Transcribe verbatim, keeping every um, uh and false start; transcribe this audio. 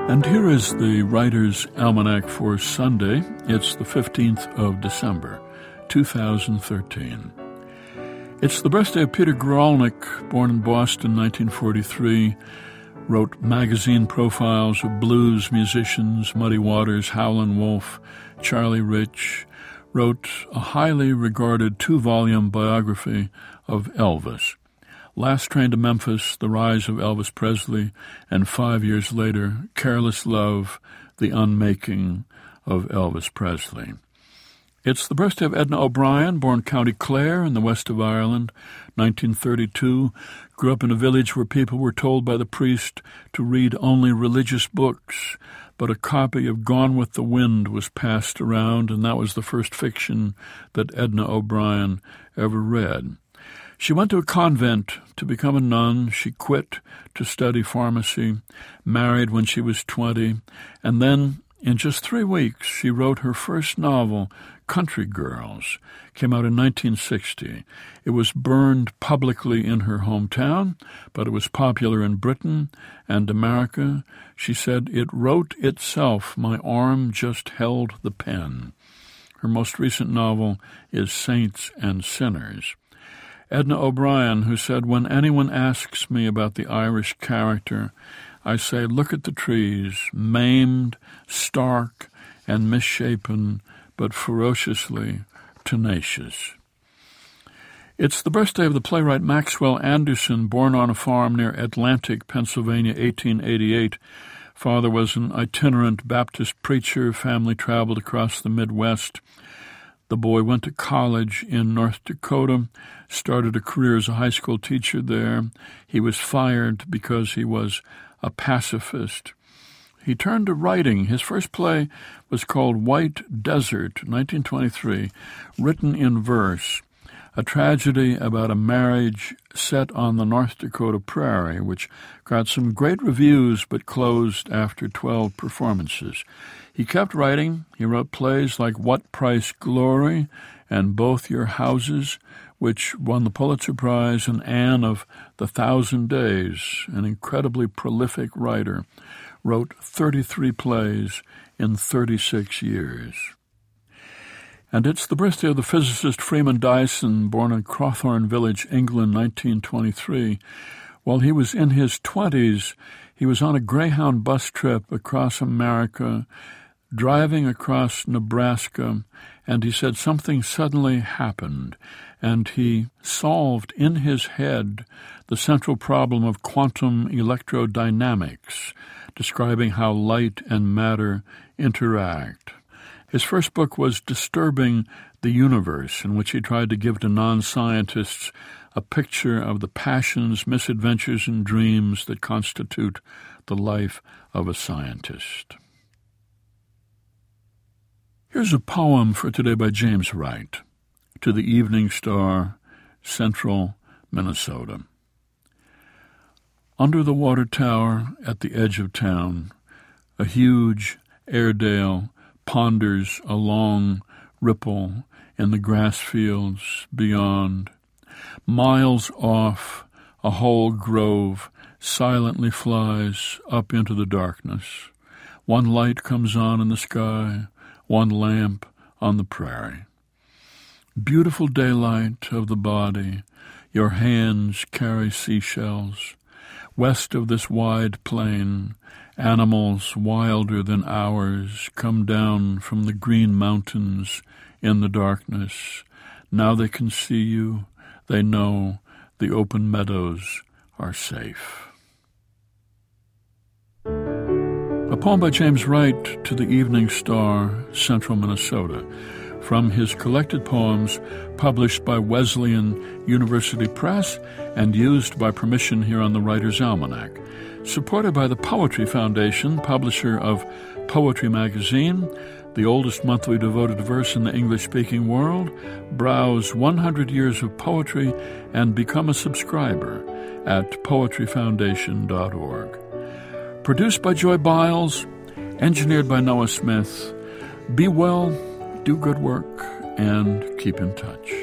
And here is the Writer's Almanac for Sunday. It's the fifteenth of December, two thousand thirteen. It's the birthday of Peter Guralnick, born in Boston, nineteen forty-three, wrote magazine profiles of blues musicians, Muddy Waters, Howlin' Wolf, Charlie Rich, wrote a highly regarded two-volume biography of Elvis. Last Train to Memphis, The Rise of Elvis Presley, and five years later, Careless Love, The Unmaking of Elvis Presley. It's the birthday of Edna O'Brien, born County Clare in the west of Ireland, nineteen thirty-two, grew up in a village where people were told by the priest to read only religious books, but a copy of Gone with the Wind was passed around, and that was the first fiction that Edna O'Brien ever read. She went to a convent to become a nun. She quit to study pharmacy, married when she was twenty, and then, in just three weeks, she wrote her first novel, Country Girls. Came out in nineteen sixty. It was burned publicly in her hometown, but it was popular in Britain and America. She said, "It wrote itself. My arm just held the pen." Her most recent novel is Saints and Sinners. Edna O'Brien, who said, "When anyone asks me about the Irish character, I say, look at the trees, maimed, stark, and misshapen, but ferociously tenacious." It's the birthday of the playwright Maxwell Anderson, born on a farm near Atlantic, Pennsylvania, eighteen eighty-eight. Father was an itinerant Baptist preacher. Family traveled across the Midwest. The boy went to college in North Dakota, started a career as a high school teacher there. He was fired because he was a pacifist. He turned to writing. His first play was called White Desert, nineteen twenty-three, written in verse, a tragedy about a marriage set on the North Dakota prairie, which got some great reviews but closed after twelve performances. He kept writing. He wrote plays like What Price Glory and Both Your Houses, which won the Pulitzer Prize, and Anne of the Thousand Days, an incredibly prolific writer, wrote thirty-three plays in thirty-six years. And it's the birthday of the physicist Freeman Dyson, born in Crowthorne Village, England, nineteen twenty-three. While he was in his twenties, he was on a Greyhound bus trip across America, driving across Nebraska, and he said something suddenly happened, and he solved in his head the central problem of quantum electrodynamics, describing how light and matter interact. His first book was Disturbing the Universe, in which he tried to give to non-scientists a picture of the passions, misadventures, and dreams that constitute the life of a scientist. Here's a poem for today by James Wright, To the Evening Star, Central Minnesota. Under the water tower at the edge of town, a huge Airedale ponders a long ripple in the grass fields beyond. Miles off, a whole grove silently flies up into the darkness. One light comes on in the sky, one lamp on the prairie. Beautiful daylight of the body, your hands carry seashells. West of this wide plain, animals wilder than ours come down from the green mountains in the darkness. Now they can see you. They know the open meadows are safe. A poem by James Wright, To the Evening Star, Central Minnesota, from his collected poems published by Wesleyan University Press and used by permission here on the Writer's Almanac. Supported by the Poetry Foundation, publisher of Poetry Magazine, the oldest monthly devoted to verse in the English-speaking world, browse one hundred years of poetry and become a subscriber at poetry foundation dot org. Produced by Joy Biles, engineered by Noah Smith. Be well, do good work, and keep in touch.